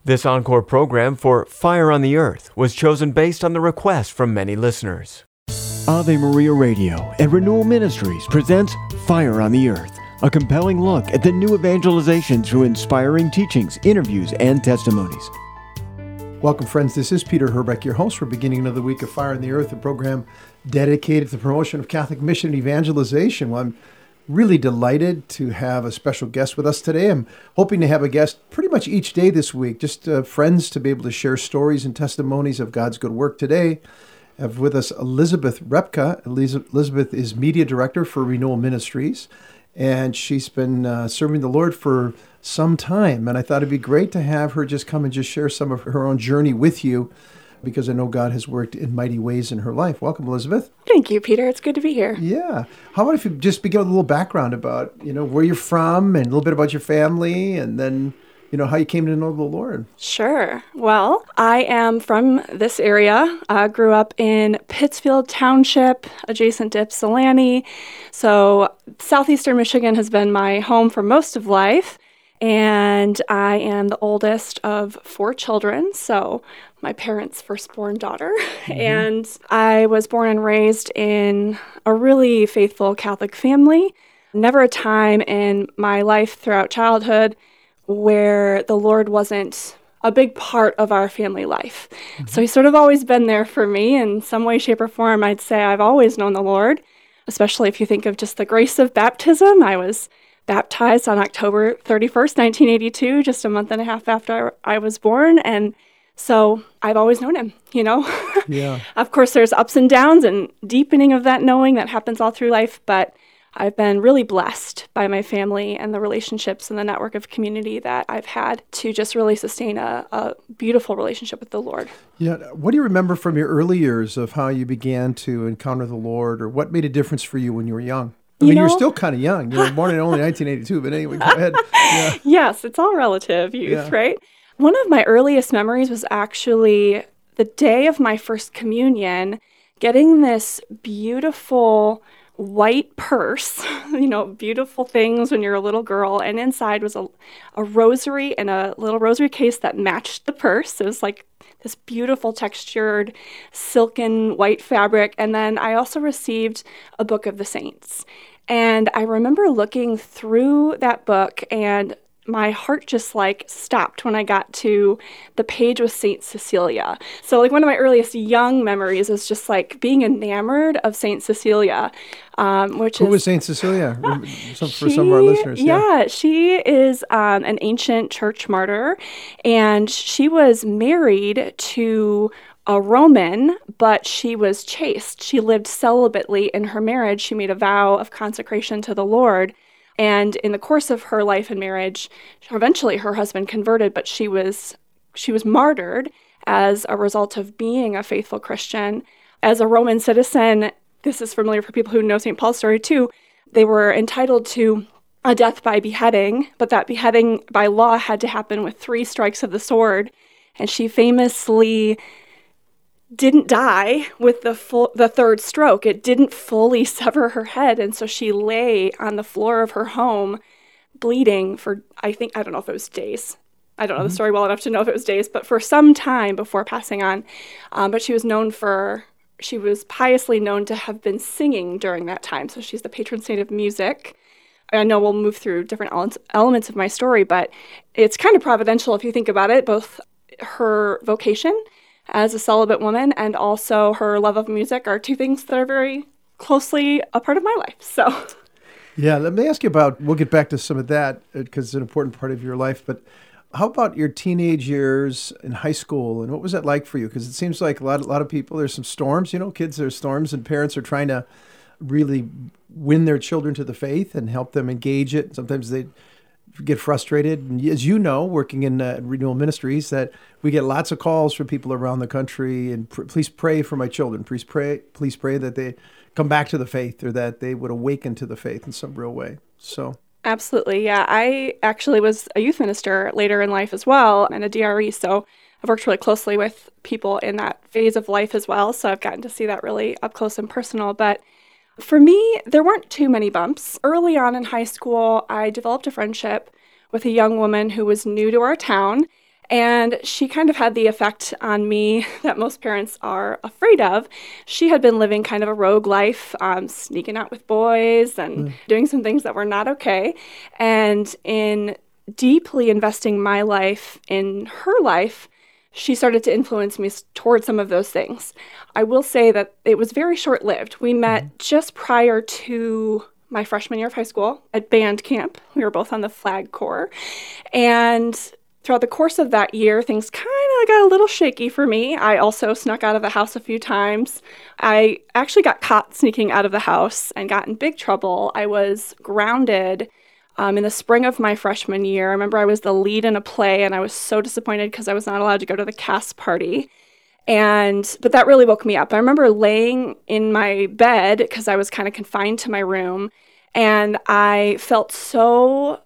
This encore program for Fire on the Earth was chosen based on the request from many listeners. Ave Maria Radio and Renewal Ministries presents Fire on the Earth, a compelling look at the new evangelization through inspiring teachings, interviews, and testimonies. Welcome, friends. This is Peter Herbeck, your host for beginning another week of Fire on the Earth, a program dedicated to the promotion of Catholic mission and evangelization. Well, I'm really delighted to have a special guest with us today. I'm hoping to have a guest pretty much each day this week, just friends to be able to share stories and testimonies of God's good work today. I have with us Elizabeth Repka. Elizabeth is Media Director for Renewal Ministries, and she's been serving the Lord for some time. And I thought it'd be great to have her just come and just share some of her own journey with you, because I know God has worked in mighty ways in her life. Welcome, Elizabeth. Thank you, Peter. It's good to be here. Yeah. How about if you just begin with a little background about, where you're from and a little bit about your family, and then, how you came to know the Lord. Sure. Well, I am from this area. I grew up in Pittsfield Township, adjacent to Ypsilanti. So southeastern Michigan has been my home for most of life. And I am the oldest of 4 children, so my parents' firstborn daughter. Mm-hmm. And I was born and raised in a really faithful Catholic family. Never a time in my life throughout childhood where the Lord wasn't a big part of our family life. Mm-hmm. So he's sort of always been there for me in some way, shape, or form. I'd say I've always known the Lord, especially if you think of just the grace of baptism. I was baptized on October 31st, 1982, just a month and a half after I was born. And so I've always known him, Yeah. Of course, there's ups and downs and deepening of that knowing that happens all through life. But I've been really blessed by my family and the relationships and the network of community that I've had to just really sustain a beautiful relationship with the Lord. Yeah. What do you remember from your early years of how you began to encounter the Lord, or what made a difference for you when you were young? You're still kind of young. You were born in only 1982, but anyway, go ahead. Yeah. Yes, it's all relative, youth, right? One of my earliest memories was actually the day of my first communion, getting this beautiful white purse, beautiful things when you're a little girl, and inside was a rosary and a little rosary case that matched the purse. It was like this beautiful textured silken white fabric. And then I also received a book of the saints. And I remember looking through that book, and my heart just stopped when I got to the page with Saint Cecilia. So one of my earliest young memories is just being enamored of Saint Cecilia, Who was Saint Cecilia? For some of our listeners. Yeah, she is an ancient church martyr, and she was married to a Roman, but she was chaste. She lived celibately in her marriage. She made a vow of consecration to the Lord. And in the course of her life and marriage, eventually her husband converted, but she was martyred as a result of being a faithful Christian. As a Roman citizen, this is familiar for people who know St. Paul's story too, they were entitled to a death by beheading, but that beheading by law had to happen with 3 strikes of the sword. And she famously didn't die with the 3rd stroke. It didn't fully sever her head, and so she lay on the floor of her home bleeding for, I don't know if it was days. I don't know the story well enough to know if it was days, but for some time before passing on. But she was piously known to have been singing during that time, so she's the patron saint of music. I know we'll move through different elements of my story, but it's kind of providential if you think about it, both her vocation as a celibate woman and also her love of music are 2 things that are very closely a part of my life. So, yeah, let me ask you about, we'll get back to some of that because it's an important part of your life, but how about your teenage years in high school, and what was that like for you? Because it seems like a lot of people, there's some storms, kids, there's storms, and parents are trying to really win their children to the faith and help them engage it. Sometimes they get frustrated. And as you know, working in Renewal Ministries, that we get lots of calls from people around the country, and please pray for my children. Please pray that they come back to the faith, or that they would awaken to the faith in some real way. So. Absolutely, yeah. I actually was a youth minister later in life as well, and a DRE, so I've worked really closely with people in that phase of life as well, so I've gotten to see that really up close and personal. But for me, there weren't too many bumps. Early on in high school, I developed a friendship with a young woman who was new to our town, And she kind of had the effect on me that most parents are afraid of. She had been living kind of a rogue life, sneaking out with boys and doing some things that were not okay. And in deeply investing my life in her life, she started to influence me towards some of those things. I will say that it was very short-lived. We met just prior to my freshman year of high school at band camp. We were both on the flag corps. And throughout the course of that year, things kind of got a little shaky for me. I also snuck out of the house a few times. I actually got caught sneaking out of the house and got in big trouble. I was grounded in the spring of my freshman year. I remember I was the lead in a play, and I was so disappointed because I was not allowed to go to the cast party. But that really woke me up. I remember laying in my bed because I was kind of confined to my room, and I felt so,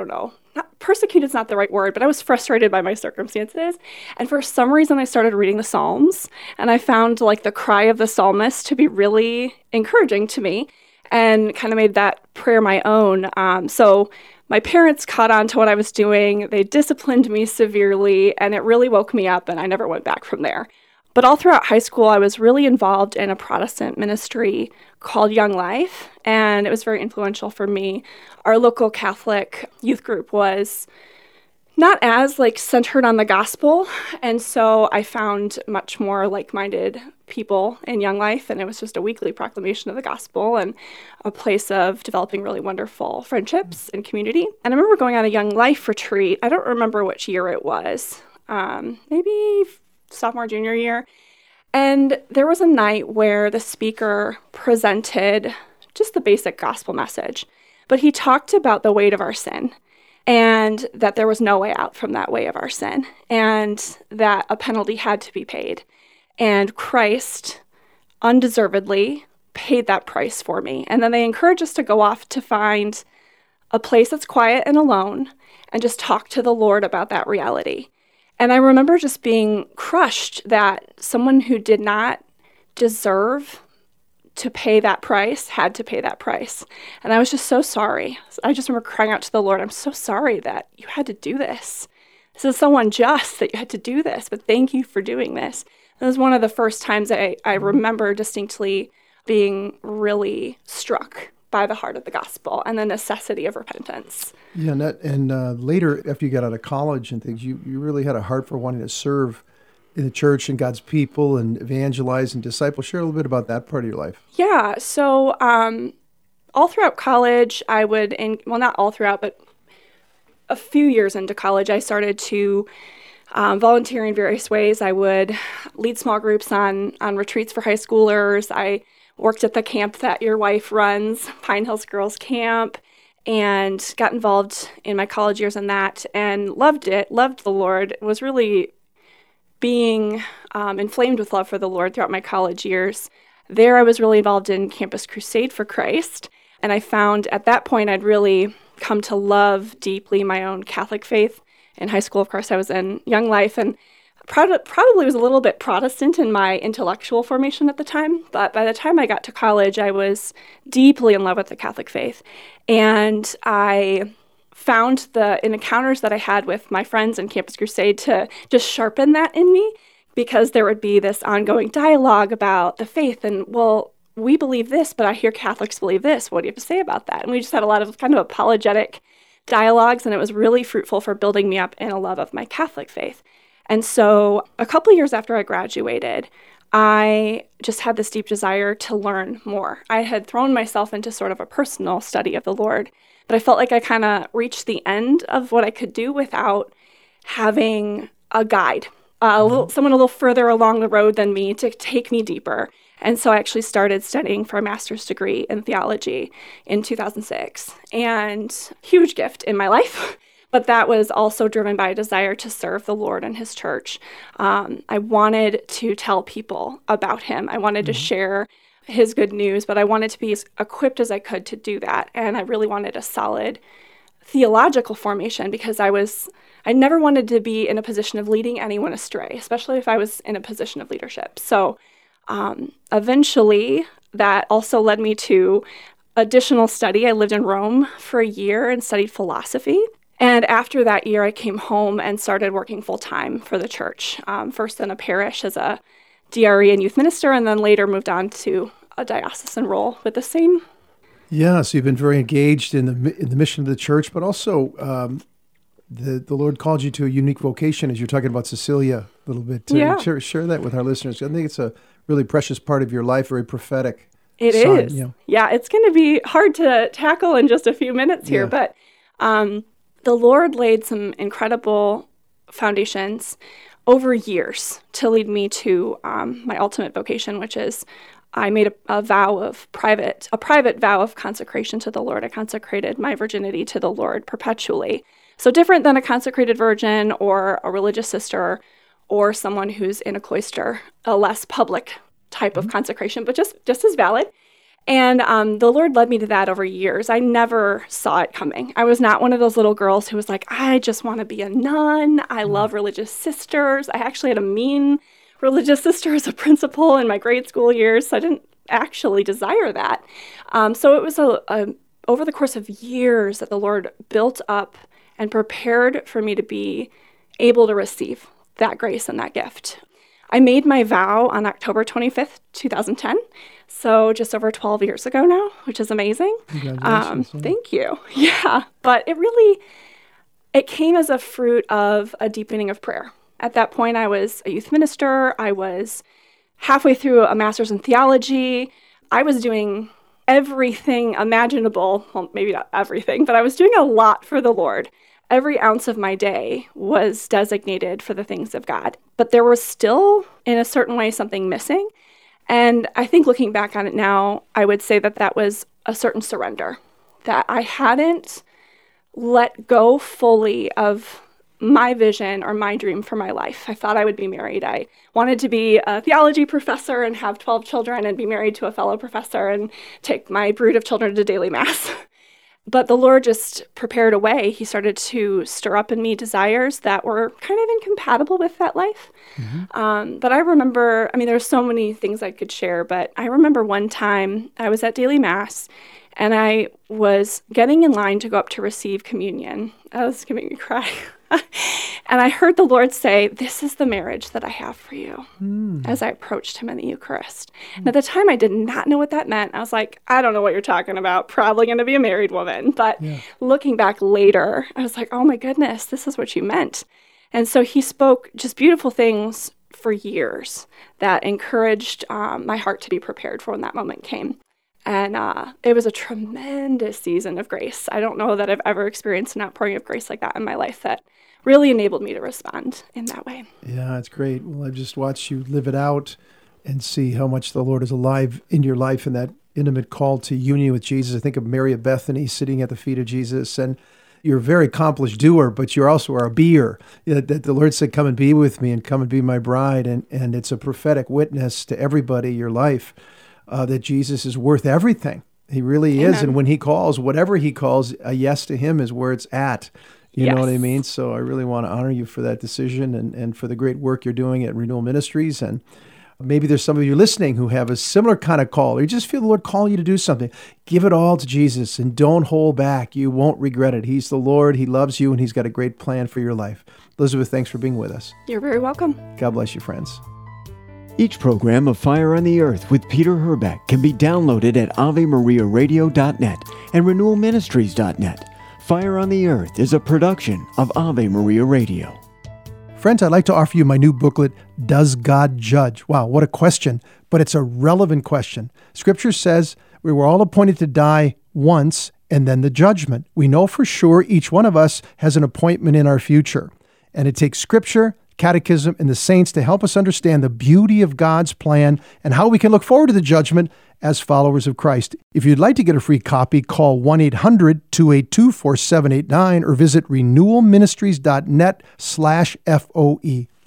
persecuted is not the right word, but I was frustrated by my circumstances. And for some reason, I started reading the Psalms, and I found the cry of the psalmist to be really encouraging to me, and kind of made that prayer my own. So my parents caught on to what I was doing. They disciplined me severely, and it really woke me up, and I never went back from there. But all throughout high school, I was really involved in a Protestant ministry called Young Life, and it was very influential for me. Our local Catholic youth group was not as centered on the gospel, and so I found much more like-minded people in Young Life, and it was just a weekly proclamation of the gospel and a place of developing really wonderful friendships and community. And I remember going on a Young Life retreat. I don't remember which year it was, maybe sophomore, junior year. And there was a night where the speaker presented just the basic gospel message, but he talked about the weight of our sin and that there was no way out from that weight of our sin and that a penalty had to be paid. And Christ undeservedly paid that price for me. And then they encourage us to go off to find a place that's quiet and alone and just talk to the Lord about that reality. And I remember just being crushed that someone who did not deserve to pay that price had to pay that price. And I was just so sorry. I just remember crying out to the Lord, I'm so sorry that you had to do this. This is so unjust that you had to do this, but thank you for doing this. It was one of the first times I remember distinctly being really struck by the heart of the gospel and the necessity of repentance. Yeah, and later, after you got out of college and things, you really had a heart for wanting to serve in the church and God's people and evangelize and disciple. Share a little bit about that part of your life. Yeah, so all throughout college, not all throughout, but a few years into college, I started to volunteer in various ways. I would lead small groups on retreats for high schoolers. I worked at the camp that your wife runs, Pine Hills Girls Camp, and got involved in my college years in that and loved it, loved the Lord, was really being inflamed with love for the Lord throughout my college years. There I was really involved in Campus Crusade for Christ, and I found at that point I'd really come to love deeply my own Catholic faith. In high school, of course, I was in Young Life and probably was a little bit Protestant in my intellectual formation at the time, but by the time I got to college, I was deeply in love with the Catholic faith. And I found in encounters that I had with my friends in Campus Crusade to just sharpen that in me, because there would be this ongoing dialogue about the faith and, well, we believe this, but I hear Catholics believe this. What do you have to say about that? And we just had a lot of kind of apologetic dialogues, and it was really fruitful for building me up in a love of my Catholic faith. And so a couple years after I graduated, I just had this deep desire to learn more. I had thrown myself into sort of a personal study of the Lord, but I felt like I kind of reached the end of what I could do without having a guide, someone a little further along the road than me to take me deeper. And so I actually started studying for a master's degree in theology in 2006, and huge gift in my life. But that was also driven by a desire to serve the Lord and his church. I wanted to tell people about him. I wanted to share his good news, but I wanted to be as equipped as I could to do that. And I really wanted a solid theological formation, because I never wanted to be in a position of leading anyone astray, especially if I was in a position of leadership. So eventually that also led me to additional study. I lived in Rome for a year and studied philosophy. And after that year, I came home and started working full-time for the church, first in a parish as a DRE and youth minister, and then later moved on to a diocesan role with the same. Yeah, so you've been very engaged in the mission of the church, but also the Lord called you to a unique vocation, as you're talking about Cecilia a little bit. Yeah. Share that with our listeners. I think it's a really precious part of your life, very prophetic. It is. You know. Yeah, it's going to be hard to tackle in just a few minutes here, but the Lord laid some incredible foundations over years to lead me to my ultimate vocation, which is I made a private vow of consecration to the Lord. I consecrated my virginity to the Lord perpetually. So different than a consecrated virgin or a religious sister or someone who's in a cloister, a less public type of consecration, but just as valid. And the Lord led me to that over years. I never saw it coming. I was not one of those little girls who was like, I just want to be a nun. I love religious sisters. I actually had a mean religious sister as a principal in my grade school years, so I didn't actually desire that. So it was over the course of years that the Lord built up and prepared for me to be able to receive that grace and that gift. I made my vow on October 25th, 2010, so just over 12 years ago now, which is amazing. Congratulations. Thank you. Yeah, but it came as a fruit of a deepening of prayer. At that point, I was a youth minister. I was halfway through a master's in theology. I was doing everything imaginable. Well, maybe not everything, but I was doing a lot for the Lord. Every ounce of my day was designated for the things of God. But there was still, in a certain way, something missing. And I think looking back on it now, I would say that was a certain surrender, that I hadn't let go fully of my vision or my dream for my life. I thought I would be married. I wanted to be a theology professor and have 12 children and be married to a fellow professor and take my brood of children to daily mass. But the Lord just prepared a way. He started to stir up in me desires that were kind of incompatible with that life. Mm-hmm. But I remember, there's so many things I could share, but I remember one time I was at daily mass and I was getting in line to go up to receive communion. That was making me cry. And I heard the Lord say, "This is the marriage that I have for you," as I approached him in the Eucharist. And at the time, I did not know what that meant. I was like, I don't know what you're talking about. Probably going to be a married woman. But looking back later, I was like, oh my goodness, this is what you meant. And so he spoke just beautiful things for years that encouraged my heart to be prepared for when that moment came. And it was a tremendous season of grace. I don't know that I've ever experienced an outpouring of grace like that in my life that really enabled me to respond in that way. Yeah, it's great. Well, I've just watched you live it out and see how much the Lord is alive in your life and that intimate call to union with Jesus. I think of Mary of Bethany sitting at the feet of Jesus, and you're a very accomplished doer, but you also are a beer. That the Lord said, come and be with me and come and be my bride. And it's a prophetic witness to everybody, your life, that Jesus is worth everything. He really is. And when he calls, whatever he calls, a yes to him is where it's at. You know what I mean? So I really want to honor you for that decision and for the great work you're doing at Renewal Ministries. And maybe there's some of you listening who have a similar kind of call, or you just feel the Lord calling you to do something. Give it all to Jesus and don't hold back. You won't regret it. He's the Lord. He loves you, and he's got a great plan for your life. Elizabeth, thanks for being with us. You're very welcome. God bless you, friends. Each program of Fire on the Earth with Peter Herbeck can be downloaded at AveMariaRadio.net and RenewalMinistries.net. Fire on the Earth is a production of Ave Maria Radio. Friends, I'd like to offer you my new booklet, Does God Judge? Wow, what a question, but it's a relevant question. Scripture says we were all appointed to die once and then the judgment. We know for sure each one of us has an appointment in our future. And it takes Scripture, Catechism, and the saints to help us understand the beauty of God's plan and how we can look forward to the judgment as followers of Christ. If you'd like to get a free copy, call 1-800-282-4789 or visit renewalministries.net/FOE.